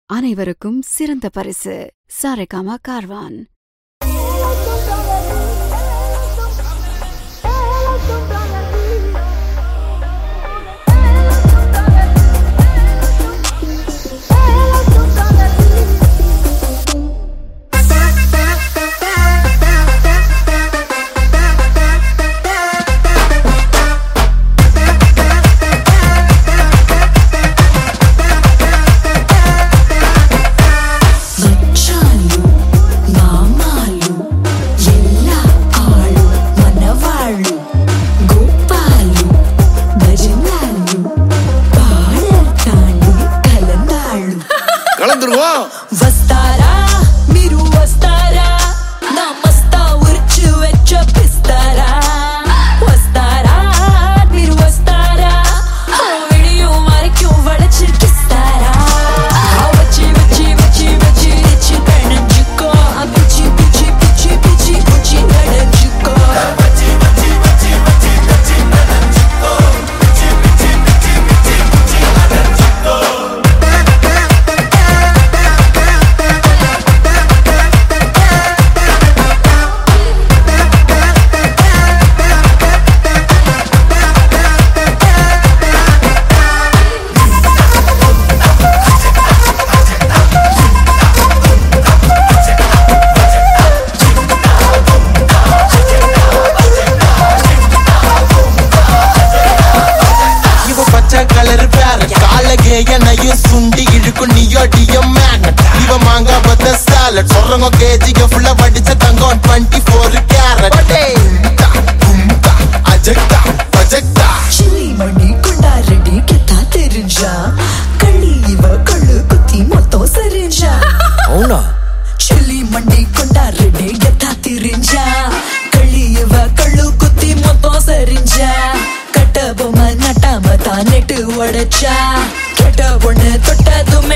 அனைவருக்கும் சிறந்த பரிசு சாரேகாமா கார்வான். వస్తారా మీరు వస్తారా నా మస్తా ఉర్చు వెచ్చపిస్తారా వస్తారా మీరు వస్తారా వీడియో వరకు వడచికిస్తారా వచ్చి వచ్చి వచ్చి వచ్చి రిచి పెణంచుకో పిచ్చి పిచ్చి పిచ్చి పిచ్చి పిచ్చి నడచుకో వచ్చి వచ్చి వచ్చి వచ్చి వచ్చి నడచుకో పిచ్చి పిచ్చి పిచ్చి పిచ్చి పిచ్చి నడచుకో. கலர் பேர காலகே என்னையும் சுண்டி இழுக்கும் நீயோடியம் மேக்னட் இவ மாங்கா பத்த சாலட் சொல்றவங்க கேஜிக ஃபுல்லா வடிச்ச தங்கம் 24 கேரட் அஜெக்டா அஜெக்டா சில்லி மணி கொண்டா ரெடி கெத்தா தெரிஞ்சா கள்ளி இவ கள்ளு குத்தி மொத்தம் சரிஞ்சா అవునా சில்லி மணி கொண்டா ரெடி கெத்தா தெரிஞ்சா கள்ளி இவ கள்ளு குத்தி மொத்தம் சரிஞ்சா கட்ட பொம்மை நட்டாம தான் நெட்டு உடைச்சா கெட்ட பொண்ணு தொட்டதுமே